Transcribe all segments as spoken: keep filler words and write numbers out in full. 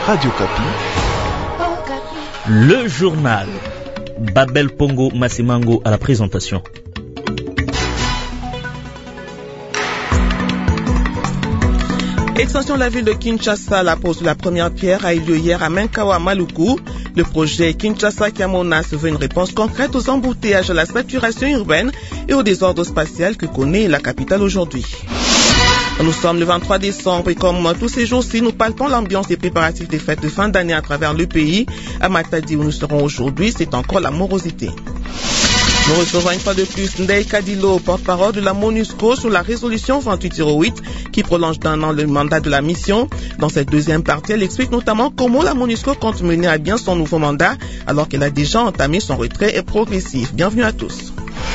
Radio Kapi. Le journal. Babel Pongo Masimango à la présentation. Extension de la ville de Kinshasa, la pose de la première pierre a eu lieu hier à Menkawa Maluku. Le projet Kinshasa Kiamona se veut une réponse concrète aux embouteillages, à la saturation urbaine et au désordre spatial que connaît la capitale aujourd'hui. Nous sommes le vingt-trois décembre et comme tous ces jours-ci, nous palpons l'ambiance des préparatifs des fêtes de fin d'année à travers le pays. À Matadi, où nous serons aujourd'hui, c'est encore la morosité. Nous recevons une fois de plus Ndeye Kadilo, porte-parole de la MONUSCO sur la résolution vingt-huit zéro huit qui prolonge d'un an le mandat de la mission. Dans cette deuxième partie, elle explique notamment comment la MONUSCO compte mener à bien son nouveau mandat alors qu'elle a déjà entamé son retrait progressif. Bienvenue à tous.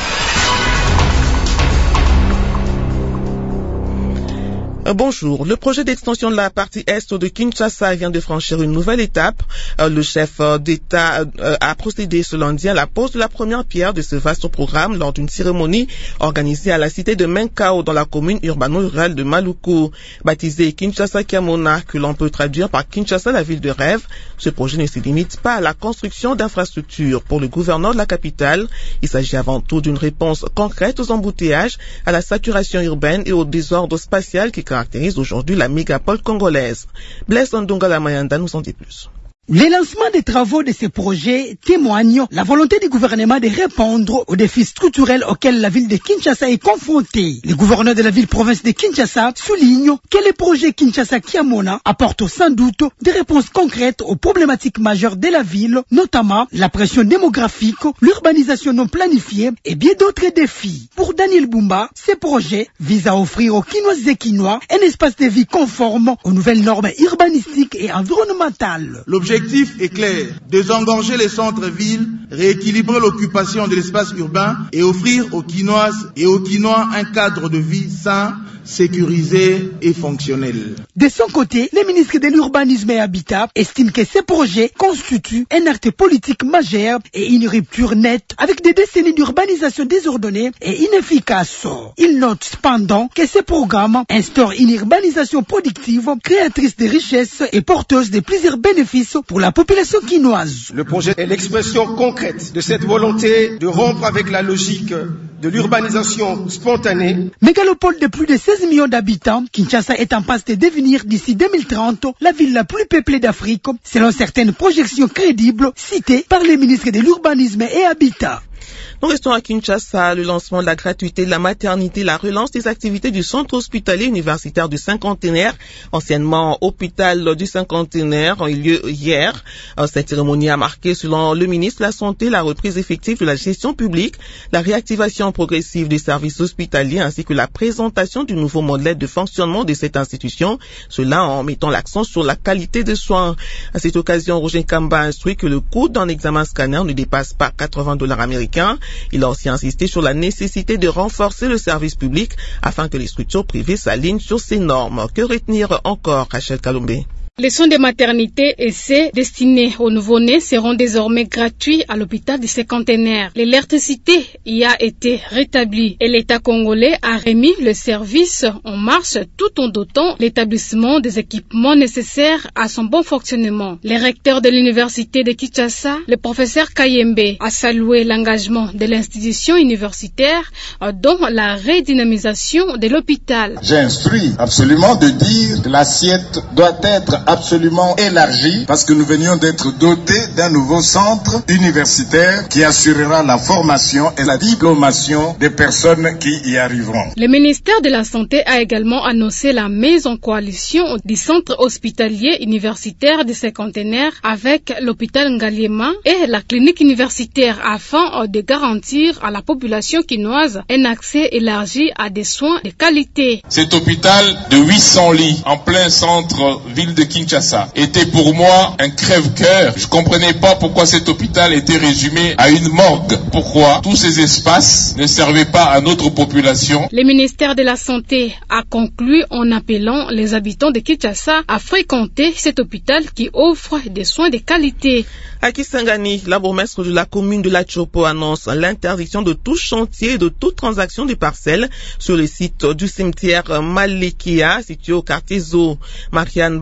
Bonjour. Le projet d'extension de la partie est de Kinshasa vient de franchir une nouvelle étape. Le chef d'État a procédé ce lundi à la pose de la première pierre de ce vaste programme lors d'une cérémonie organisée à la cité de Menkao dans la commune urbano-rurale de Maluku. Baptisé Kinshasa Kiamona, que l'on peut traduire par Kinshasa, la ville de rêve, ce projet ne se limite pas à la construction d'infrastructures. Pour le gouverneur de la capitale, il s'agit avant tout d'une réponse concrète aux embouteillages, à la saturation urbaine et au désordre spatial qui caractérise aujourd'hui la mégapole congolaise. Blaise Ndongala Mayanda nous en dit plus. Le lancement des travaux de ces projets témoigne la volonté du gouvernement de répondre aux défis structurels auxquels la ville de Kinshasa est confrontée. Le gouverneur de la ville-province de Kinshasa souligne que le projet Kinshasa Kiamona apporte sans doute des réponses concrètes aux problématiques majeures de la ville, notamment la pression démographique, l'urbanisation non planifiée et bien d'autres défis. Pour Daniel Bumba, ces projets visent à offrir aux Kinoises et Kinois un espace de vie conforme aux nouvelles normes urbanistiques et environnementales. L'objectif est clair, désengorger les centres-villes, rééquilibrer l'occupation de l'espace urbain et offrir aux Kinoises et aux Kinois un cadre de vie sain, sécurisé et fonctionnel. De son côté, le ministre de l'Urbanisme et Habitat estime que ces projets constituent un acte politique majeur et une rupture nette avec des décennies d'urbanisation désordonnée et inefficace. Il note cependant que ces programmes instaurent une urbanisation productive, créatrice de richesses et porteuse de plusieurs bénéfices pour la population quinoise. Le projet est l'expression concrète de cette volonté de rompre avec la logique de l'urbanisation spontanée. Mégalopole de plus de seize millions d'habitants, Kinshasa est en passe de devenir d'ici deux mille trente la ville la plus peuplée d'Afrique, selon certaines projections crédibles citées par les ministres de l'Urbanisme et Habitat. Nous restons à Kinshasa. Le lancement de la gratuité de la maternité, la relance des activités du centre hospitalier universitaire du cinquantenaire, anciennement hôpital du cinquantenaire, ont eu lieu hier. Cette cérémonie a marqué, selon le ministre de la Santé, la reprise effective de la gestion publique, la réactivation progressive des services hospitaliers ainsi que la présentation du nouveau modèle de fonctionnement de cette institution, cela en mettant l'accent sur la qualité des soins. À cette occasion, Roger Kamba a instruit que le coût d'un examen scanner ne dépasse pas quatre-vingts dollars américains. Il a aussi insisté sur la nécessité de renforcer le service public afin que les structures privées s'alignent sur ces normes. Que retenir encore, Rachel Kalombe? Les soins de maternité et essais destinés aux nouveau-nés seront désormais gratuits à l'hôpital du cinquantenaire. L'électricité y a été rétablie et l'État congolais a remis le service en marche tout en dotant l'établissement des équipements nécessaires à son bon fonctionnement. Le recteur de l'université de Kinshasa, le professeur Kayembe, a salué l'engagement de l'institution universitaire dans la redynamisation de l'hôpital. J'ai instruit absolument de dire que l'assiette doit être absolument élargi parce que nous venions d'être dotés d'un nouveau centre universitaire qui assurera la formation et la diplomation des personnes qui y arriveront. Le ministère de la Santé a également annoncé la mise en coalition du centre hospitalier universitaire du cinquantenaire avec l'hôpital Ngaliema et la clinique universitaire afin de garantir à la population quinoise un accès élargi à des soins de qualité. Cet hôpital de huit cents lits en plein centre ville de Kinshasa était pour moi un crève-cœur. Je comprenais pas pourquoi cet hôpital était résumé à une morgue. Pourquoi tous ces espaces ne servaient pas à notre population. Le ministère de la Santé a conclu en appelant les habitants de Kinshasa à fréquenter cet hôpital qui offre des soins de qualité. À Kisangani, la bourgmestre de la commune de La Chopo annonce l'interdiction de tout chantier et de toute transaction de parcelles sur le site du cimetière Malekia, situé au quartier Zo. Marianne Batamane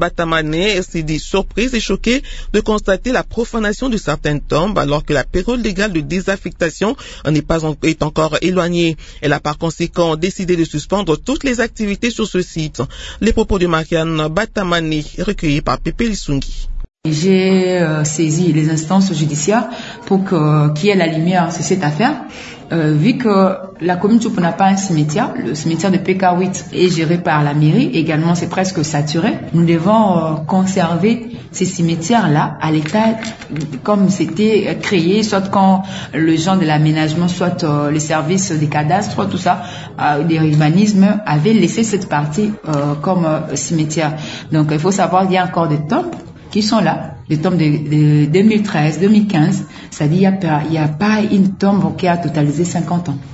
d'année s'est dit surprise et choquée de constater la profanation de certaines tombes alors que la période légale de désaffectation n'est pas en, est encore éloignée. Elle a par conséquent décidé de suspendre toutes les activités sur ce site. Les propos de Marianne Batamani recueillis par Pépé Lissungi. J'ai euh, saisi les instances judiciaires pour que, qu'il y ait la lumière sur cette affaire. Euh, vu que la commune Tchoupo n'a pas un cimetière, le cimetière de P K huit est géré par la mairie, également c'est presque saturé. Nous devons euh, conserver ces cimetières-là à l'état comme c'était créé, soit quand le genre de l'aménagement, soit euh, les services des cadastres, soit tout ça, euh, des urbanismes avaient laissé cette partie euh, comme euh, cimetière. Donc il faut savoir qu'il y a encore des tombes qui sont là, des tombes de, de deux mille treize, deux mille quinze, c'est-à-dire qu'il n'y a, a pas une tombe qui a totalisé cinquante ans.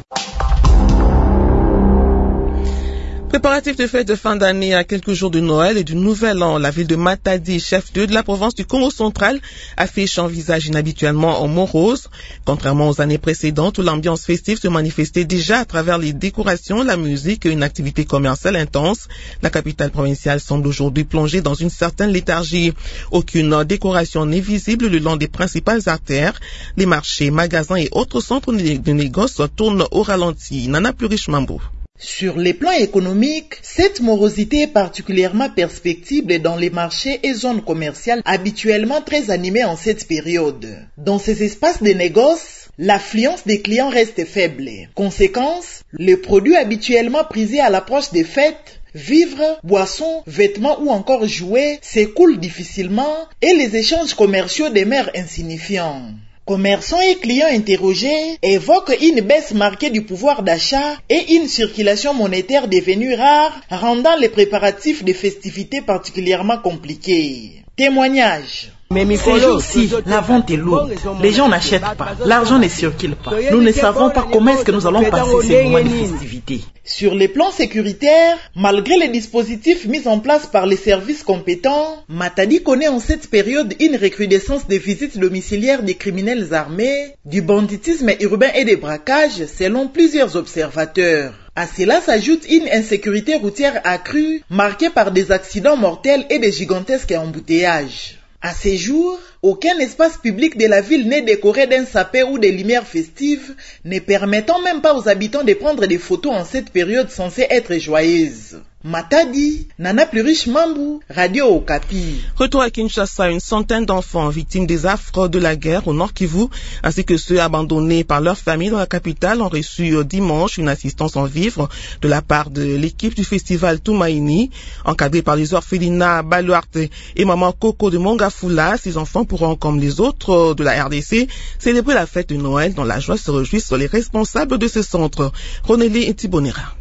Préparatifs de fête de fin d'année à quelques jours de Noël et du Nouvel An, la ville de Matadi, chef-lieu de la province du Congo central, affiche un visage inhabituellement morose. Contrairement aux années précédentes où l'ambiance festive se manifestait déjà à travers les décorations, la musique et une activité commerciale intense, la capitale provinciale semble aujourd'hui plongée dans une certaine léthargie. Aucune décoration n'est visible le long des principales artères. Les marchés, magasins et autres centres de négoce tournent au ralenti. Nana Plurish Mambo. Sur les plans économiques, cette morosité est particulièrement perceptible dans les marchés et zones commerciales habituellement très animés en cette période. Dans ces espaces de négoce, l'affluence des clients reste faible. Conséquence, les produits habituellement prisés à l'approche des fêtes, vivres, boissons, vêtements ou encore jouets s'écoulent difficilement et les échanges commerciaux demeurent insignifiants. Commerçants et clients interrogés évoquent une baisse marquée du pouvoir d'achat et une circulation monétaire devenue rare, rendant les préparatifs des festivités particulièrement compliqués. Témoignage. Ces jours-ci, la vente est lourde. Les gens n'achètent pas. L'argent ne circule pas. Nous ne savons pas comment est-ce que nous allons passer ces moments de festivité. Sur les plans sécuritaires, malgré les dispositifs mis en place par les services compétents, Matadi connaît en cette période une recrudescence des visites domiciliaires des criminels armés, du banditisme urbain et des braquages, selon plusieurs observateurs. À cela s'ajoute une insécurité routière accrue, marquée par des accidents mortels et des gigantesques embouteillages. À ces jours, aucun espace public de la ville n'est décoré d'un sapin ou des lumières festives, ne permettant même pas aux habitants de prendre des photos en cette période censée être joyeuse. Matadi, Nana Plurish Mambu, Radio Okapi. Retour à Kinshasa, une centaine d'enfants victimes des affres de la guerre au Nord Kivu, ainsi que ceux abandonnés par leur famille dans la capitale, ont reçu dimanche une assistance en vivres de la part de l'équipe du festival Tumaini, encadrée par les orphelinats Baluarte et Maman Coco de Mongafula. Ces enfants pourront, comme les autres de la R D C, célébrer la fête de Noël. Dans la joie se réjouissent les responsables de ce centre. Roneli Etibonera.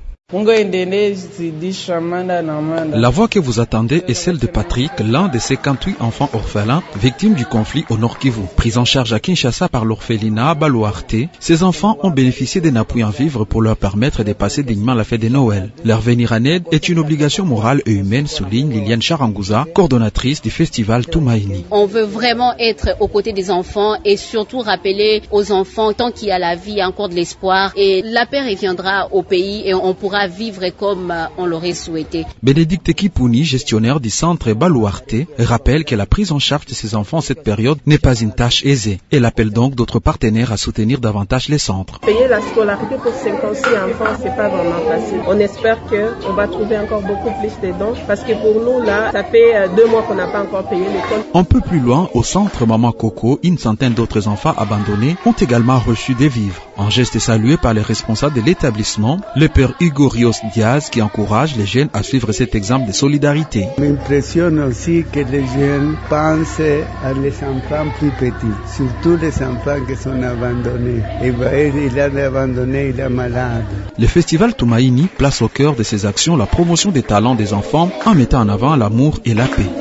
La voix que vous attendez est celle de Patrick, l'un de cinquante-huit enfants orphelins victimes du conflit au Nord Kivu. Pris en charge à Kinshasa par l'orphelinat Baluarte, ces enfants ont bénéficié d'un appui en vivres pour leur permettre de passer dignement la fête de Noël. Leur venir en aide est une obligation morale et humaine, souligne Liliane Charangouza, coordonnatrice du festival Tumaini. On veut vraiment être aux côtés des enfants et surtout rappeler aux enfants, tant qu'il y a la vie, il y a encore de l'espoir et la paix reviendra au pays et on pourra vivre comme on l'aurait souhaité. Bénédicte Kipouni, gestionnaire du centre Baluarte, rappelle que la prise en charge de ces enfants en cette période n'est pas une tâche aisée. Elle appelle donc d'autres partenaires à soutenir davantage les centres. Payer la scolarité pour cinquante-six enfants, c'est pas vraiment facile. On espère qu'on va trouver encore beaucoup plus de dons parce que pour nous, là, ça fait deux mois qu'on n'a pas encore payé l'école. Un peu plus loin, au centre Maman Coco, une centaine d'autres enfants abandonnés ont également reçu des vivres. Un geste salué par les responsables de l'établissement, le père Hugo Rios Diaz qui encourage les jeunes à suivre cet exemple de solidarité. M'impressionne aussi que les jeunes pensent à les enfants plus petits, surtout les enfants qui sont abandonnés. Et il est abandonné, il est malade. Le festival Tumaini place au cœur de ses actions la promotion des talents des enfants en mettant en avant l'amour et la paix.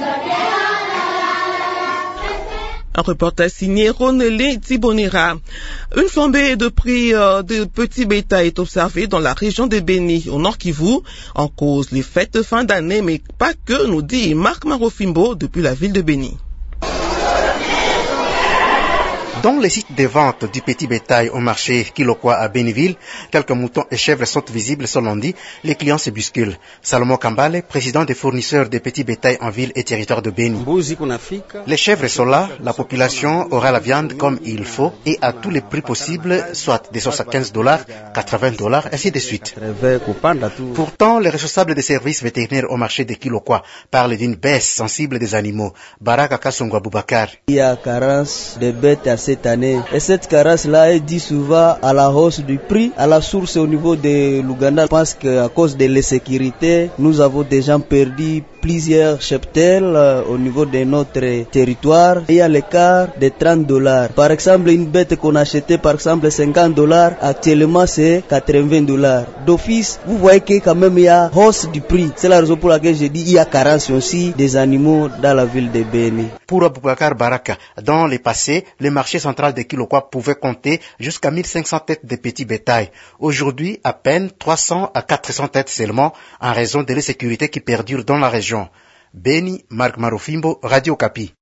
Un reportage signé Ronelé Tibonera. Une flambée de prix euh, de petits bétail est observée dans la région de Béni, au Nord Kivu, en cause les fêtes de fin d'année, mais pas que, nous dit Marc Marofimbo depuis la ville de Béni. Dans les sites de vente du petit bétail au marché Kilokwa à Béniville, quelques moutons et chèvres sont visibles ce lundi. Les clients se bousculent. Salomon Kambale, président des fournisseurs de petits bétail en ville et territoire de Béni. Les chèvres sont là, la population aura la viande comme il faut et à tous les prix possibles, soit des soixante-quinze dollars, quatre-vingts dollars, ainsi de suite. Pourtant, les responsables des services vétérinaires au marché de Kilokwa parlent d'une baisse sensible des animaux. Baraka Kasongwa Boubakar. Il y a carence de bêtes à cette année. Et cette carence-là est due souvent à la hausse du prix, à la source au niveau de l'Ouganda. Je pense qu'à cause de l'insécurité, nous avons déjà perdu plusieurs cheptels euh, au niveau de notre territoire. Il y a l'écart de trente dollars. Par exemple, une bête qu'on achetait par exemple cinquante dollars, actuellement c'est quatre-vingts dollars. D'office, vous voyez que quand même il y a hausse du prix. C'est la raison pour laquelle je dis il y a carence aussi des animaux dans la ville de Béni. Pour Aboubakar Baraka, dans les passés, le marché central de Kilokwa pouvait compter jusqu'à mille cinq cents têtes de petits bétail. Aujourd'hui, à peine trois cents à quatre cents têtes seulement, en raison de l'insécurité qui perdure dans la région. Béni, Marc Marofimbo, Radio Kapi.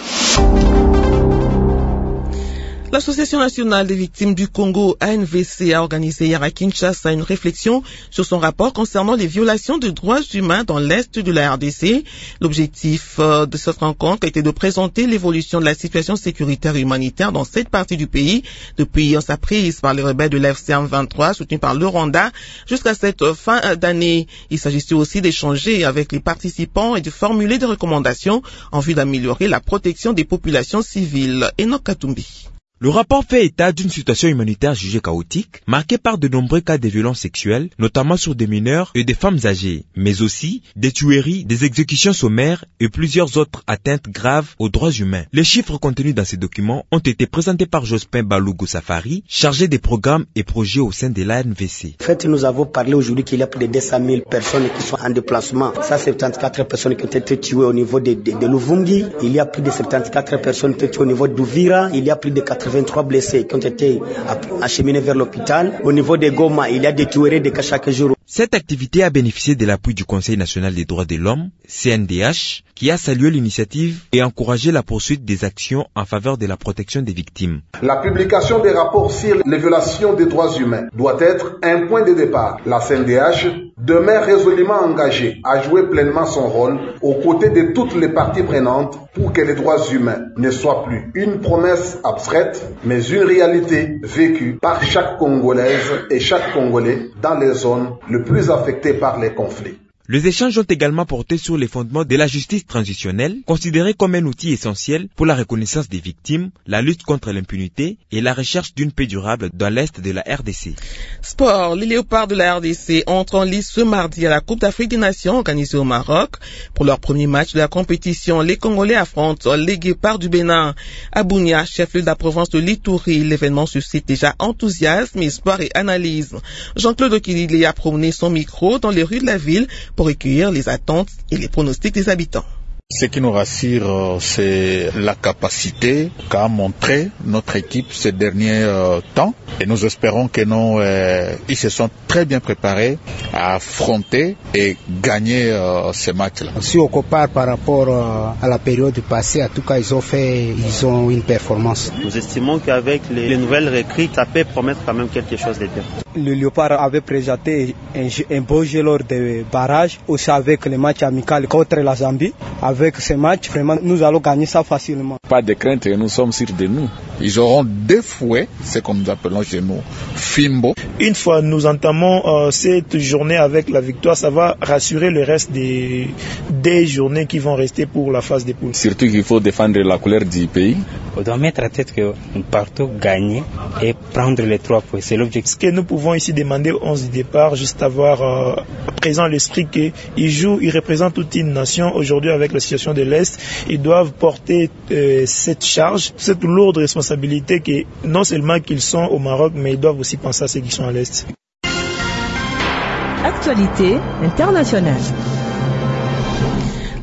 L'Association nationale des victimes du Congo, A N V C, a organisé hier à Kinshasa une réflexion sur son rapport concernant les violations de droits humains dans l'Est de la R D C. L'objectif de cette rencontre a été de présenter l'évolution de la situation sécuritaire et humanitaire dans cette partie du pays depuis sa prise par les rebelles de l'F C M vingt-trois, soutenus par le Rwanda, jusqu'à cette fin d'année. Il s'agissait aussi d'échanger avec les participants et de formuler des recommandations en vue d'améliorer la protection des populations civiles. Enoch Katumbi. Le rapport fait état d'une situation humanitaire jugée chaotique, marquée par de nombreux cas de violences sexuelles, notamment sur des mineurs et des femmes âgées, mais aussi des tueries, des exécutions sommaires et plusieurs autres atteintes graves aux droits humains. Les chiffres contenus dans ces documents ont été présentés par Jospin Balougou Safari, chargé des programmes et projets au sein de l'A N V C. En fait, nous avons parlé aujourd'hui qu'il y a plus de deux cent mille personnes qui sont en déplacement. Ça, soixante-quatorze personnes qui ont été tuées au niveau de, de, de Luvungi. Il y a plus de soixante-quatorze personnes qui ont été tuées au niveau d'Ouvira. Il y a plus de quatre-vingt-trois blessés qui ont été acheminés vers l'hôpital. Au niveau de Goma, il y a des tueries de cas chaque jour. Cette activité a bénéficié de l'appui du Conseil national des droits de l'homme, C N D H, qui a salué l'initiative et encouragé la poursuite des actions en faveur de la protection des victimes. La publication des rapports sur les violations des droits humains doit être un point de départ. La C N D H demeure résolument engagée à jouer pleinement son rôle aux côtés de toutes les parties prenantes pour que les droits humains ne soient plus une promesse abstraite, mais une réalité vécue par chaque Congolaise et chaque Congolais dans les zones les plus affectées par les conflits. Les échanges ont également porté sur les fondements de la justice transitionnelle, considérée comme un outil essentiel pour la reconnaissance des victimes, la lutte contre l'impunité et la recherche d'une paix durable dans l'Est de la R D C. Sport, les léopards de la R D C entrent en lice ce mardi à la Coupe d'Afrique des Nations organisée au Maroc. Pour leur premier match de la compétition, les Congolais affrontent les guépards du Bénin. À Bounia, chef-lieu de la province de l'Ituri, l'événement suscite déjà enthousiasme, espoir et analyse. Jean-Claude Okilili a promené son micro dans les rues de la ville pour recueillir les attentes et les pronostics des habitants. Ce qui nous rassure, c'est la capacité qu'a montré notre équipe ces derniers euh, temps. Et nous espérons que nous, euh, ils se sont très bien préparés à affronter et gagner euh, ces matchs-là. Si on compare par rapport euh, à la période passée, en tout cas, ils ont fait, ils ont une performance. Nous estimons qu'avec les, les nouvelles recrues, ça peut promettre quand même quelque chose de bien. Le Léopard avait présenté un, un beau jeu lors des barrages, aussi avec le match amical contre la Zambie. Avec ce match, vraiment, nous allons gagner ça facilement. Pas de crainte, nous sommes sûrs de nous. Ils auront deux fouets, ce que nous appelons chez nous Fimbo. Une fois nous entamons euh, cette journée avec la victoire, ça va rassurer le reste des, des journées qui vont rester pour la phase des poules. Surtout qu'il faut défendre la couleur du pays. On doit mettre à tête que nous partons gagner et prendre les trois points. C'est l'objectif. Ce que nous pouvons ici demander aux onze du départ, juste avoir euh, présent l'esprit qu'ils jouent, ils représentent toute une nation. Aujourd'hui, avec la situation de l'Est, ils doivent porter euh, cette charge, cette lourde responsabilité que non seulement qu'ils sont au Maroc, mais ils doivent aussi penser à ceux qui sont à l'Est. Actualité internationale.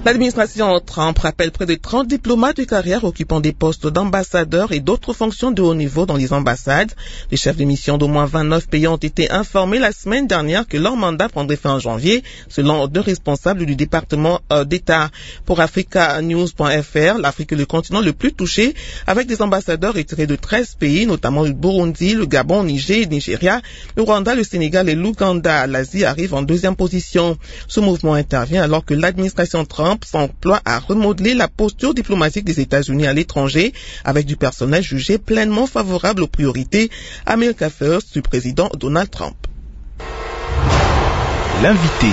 L'administration Trump rappelle près de trente diplomates de carrière occupant des postes d'ambassadeurs et d'autres fonctions de haut niveau dans les ambassades. Les chefs de mission d'au moins vingt-neuf pays ont été informés la semaine dernière que leur mandat prendrait fin en janvier, selon deux responsables du département euh, d'État. Pour Africa News point F R, l'Afrique est le continent le plus touché, avec des ambassadeurs retirés de treize pays, notamment le Burundi, le Gabon, Niger, le Nigeria, le Rwanda, le Sénégal et l'Ouganda. L'Asie arrive en deuxième position. Ce mouvement intervient alors que l'administration Trump s'emploie à remodeler la posture diplomatique des États-Unis à l'étranger avec du personnel jugé pleinement favorable aux priorités America First du président Donald Trump. L'invité.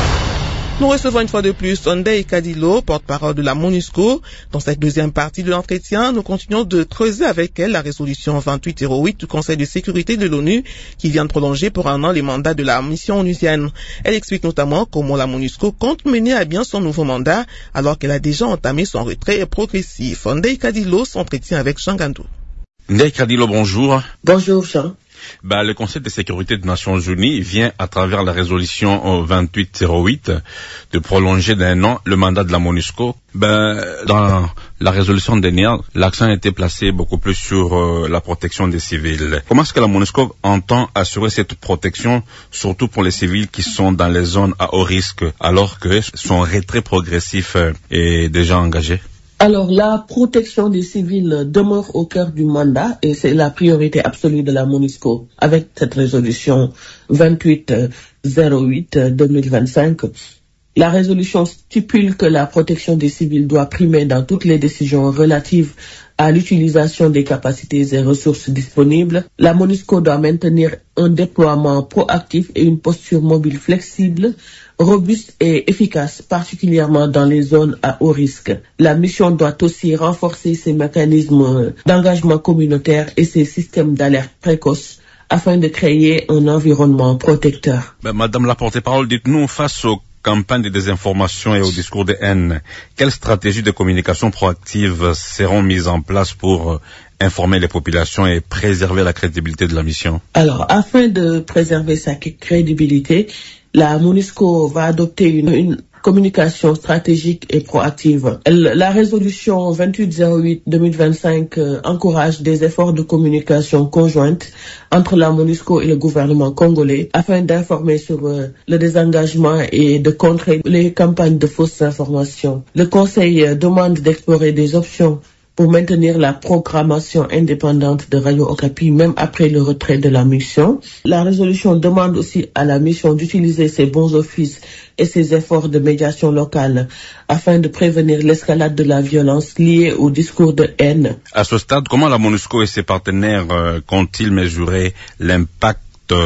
Nous recevons une fois de plus Sunday Kadilo, porte-parole de la MONUSCO. Dans cette deuxième partie de l'entretien, nous continuons de creuser avec elle la résolution vingt-huit zéro huit du Conseil de sécurité de l'ONU qui vient de prolonger pour un an les mandats de la mission onusienne. Elle explique notamment comment la MONUSCO compte mener à bien son nouveau mandat alors qu'elle a déjà entamé son retrait progressif. Sunday Kadilo s'entretient avec Jean Gandou. Sunday Kadilo, bonjour. Bonjour Jean. Bah, le Conseil de sécurité des Nations Unies vient, à travers la résolution vingt-huit zéro huit, de prolonger d'un an le mandat de la MONUSCO. Ben, dans la résolution dernière, l'accent a été placé beaucoup plus sur euh, la protection des civils. Comment est-ce que la MONUSCO entend assurer cette protection, surtout pour les civils qui sont dans les zones à haut risque, alors que son retrait progressif euh, est déjà engagé? Alors, la protection des civils demeure au cœur du mandat et c'est la priorité absolue de la MONUSCO. Avec cette résolution vingt-huit zéro huit deux mille vingt-cinq, la résolution stipule que la protection des civils doit primer dans toutes les décisions relatives à l'utilisation des capacités et ressources disponibles. La MONUSCO doit maintenir un déploiement proactif et une posture mobile flexible, robuste et efficace, particulièrement dans les zones à haut risque. La mission doit aussi renforcer ses mécanismes d'engagement communautaire et ses systèmes d'alerte précoce afin de créer un environnement protecteur. Ben, Madame la porte-parole, dites-nous, face aux campagnes de désinformation et au discours de haine, quelles stratégies de communication proactive seront mises en place pour informer les populations et préserver la crédibilité de la mission? Alors, afin de préserver sa crédibilité, la MONUSCO va adopter une, une communication stratégique et proactive. La résolution vingt-huit zéro huit deux mille vingt-cinq euh, encourage des efforts de communication conjointe entre la MONUSCO et le gouvernement congolais afin d'informer sur euh, le désengagement et de contrer les campagnes de fausses informations. Le Conseil euh, demande d'explorer des options pour maintenir la programmation indépendante de Radio Okapi même après le retrait de la mission. La résolution demande aussi à la mission d'utiliser ses bons offices et ses efforts de médiation locale afin de prévenir l'escalade de la violence liée au discours de haine. À ce stade, comment la MONUSCO et ses partenaires euh, comptent-ils mesurer l'impact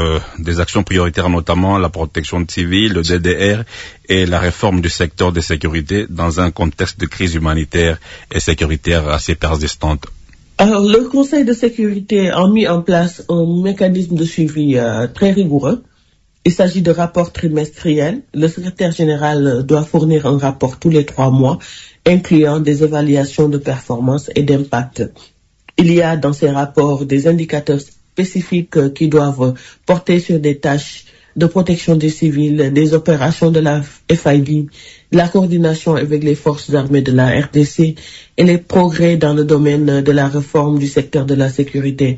des actions prioritaires, notamment la protection civile, le D D R et la réforme du secteur de sécurité dans un contexte de crise humanitaire et sécuritaire assez persistante? Alors, le Conseil de sécurité a mis en place un mécanisme de suivi euh, très rigoureux. Il s'agit de rapports trimestriels. Le secrétaire général doit fournir un rapport tous les trois mois, incluant des évaluations de performance et d'impact. Il y a dans ces rapports des indicateurs spécifiques qui doivent porter sur des tâches de protection des civils, des opérations de la F I B, la coordination avec les forces armées de la R D C et les progrès dans le domaine de la réforme du secteur de la sécurité.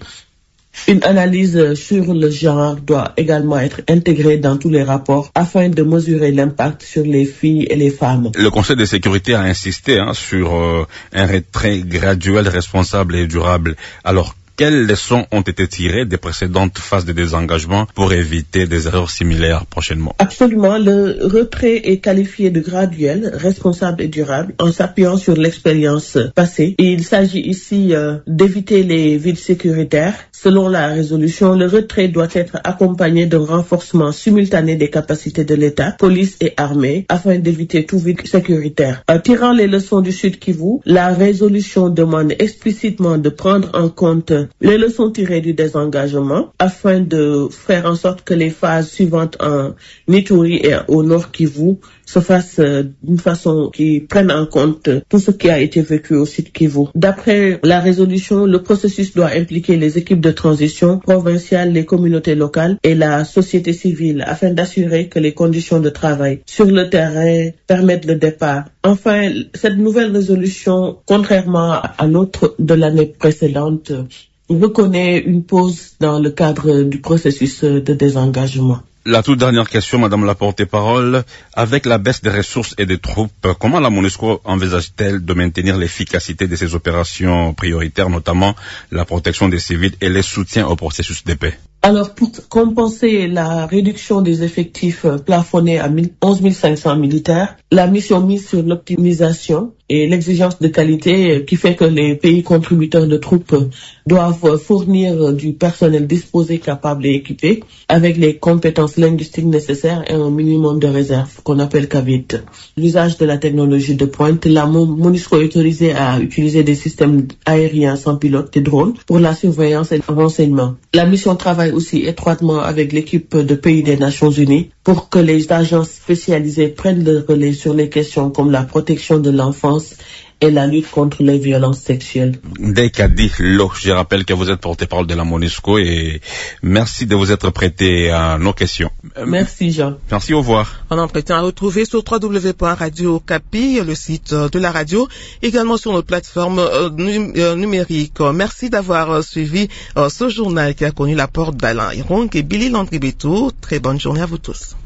Une analyse sur le genre doit également être intégrée dans tous les rapports afin de mesurer l'impact sur les filles et les femmes. Le Conseil de sécurité a insisté hein, sur euh, un retrait graduel, responsable et durable. Alors, quelles leçons ont été tirées des précédentes phases de désengagement pour éviter des erreurs similaires prochainement? Absolument. Le retrait est qualifié de graduel, responsable et durable en s'appuyant sur l'expérience passée. Et il s'agit ici euh, d'éviter les vides sécuritaires. Selon la résolution, le retrait doit être accompagné d'un renforcement simultané des capacités de l'État, police et armée, afin d'éviter tout vide sécuritaire. En tirant les leçons du Sud Kivu, la résolution demande explicitement de prendre en compte les leçons tirées du désengagement afin de faire en sorte que les phases suivantes en Ituri et au Nord Kivu se fasse euh, d'une façon qui prenne en compte tout ce qui a été vécu au site Kivu. D'après la résolution, le processus doit impliquer les équipes de transition provinciales, les communautés locales et la société civile afin d'assurer que les conditions de travail sur le terrain permettent le départ. Enfin, cette nouvelle résolution, contrairement à l'autre de l'année précédente, reconnaît une pause dans le cadre du processus de désengagement. La toute dernière question, Madame la porte-parole. Avec la baisse des ressources et des troupes, comment la MONUSCO envisage-t-elle de maintenir l'efficacité de ses opérations prioritaires, notamment la protection des civils et les soutiens au processus de paix? Alors, pour compenser la réduction des effectifs plafonnés à onze mille cinq cents militaires, la mission mise sur l'optimisation et l'exigence de qualité qui fait que les pays contributeurs de troupes doivent fournir du personnel disposé, capable et équipé, avec les compétences linguistiques nécessaires et un minimum de réserve qu'on appelle C A V I T. L'usage de la technologie de pointe, la MONUSCO est autorisée à utiliser des systèmes aériens sans pilote, des drones, pour la surveillance et le renseignement. La mission travaille aussi étroitement avec l'équipe de pays des Nations Unies pour que les agences spécialisées prennent le relais sur les questions comme la protection de l'enfance et la lutte contre les violences sexuelles. Dekadi Lo, je rappelle que vous êtes porte-parole de la MONUSCO et merci de vous être prêté à nos questions. Merci Jean. Merci, au revoir. Un entretien à retrouver sur w w w point radio okapi, le site de la radio, également sur nos plateformes numériques. Merci d'avoir suivi ce journal qui a connu l'apport d'Alain Hirong et Billy Landry-Beto. Très bonne journée à vous tous.